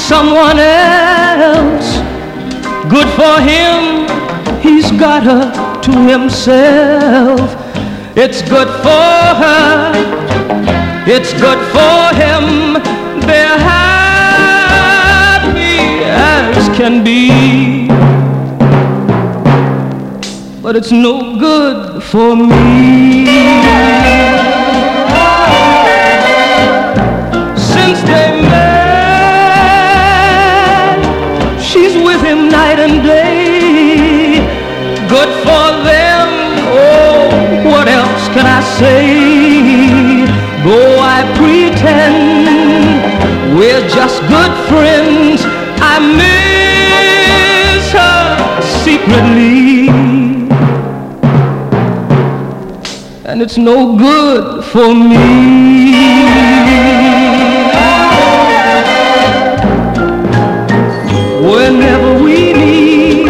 someone else. Good for him, he's got her to himself. It's good for her, it's good for him. They're happy as can be. But it's no good for me. Since they met, she's with him night and day. Good for them, oh, what else can I say? Though I pretend we're just good friends, I miss her secretly. And it's no good for me.